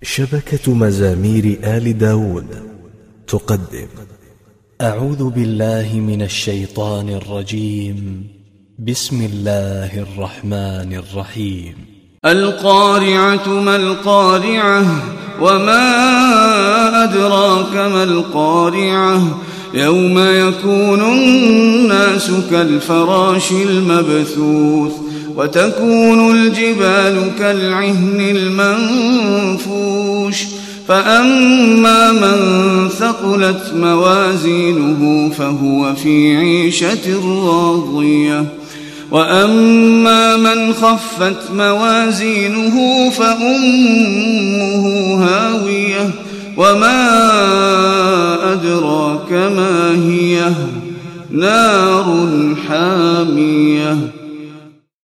شبكة مزامير آل داود تقدم. أعوذ بالله من الشيطان الرجيم. بسم الله الرحمن الرحيم. القارعة ما القارعة وما أدراك ما القارعة يوم يكون الناس كالفراش المبثوث وتكون الجبال كالعهن المنفوش فأما من ثقلت موازينه فهو في عيشة راضية وأما من خفت موازينه فأمه هاوية وما أدراك ما هي نار حامية.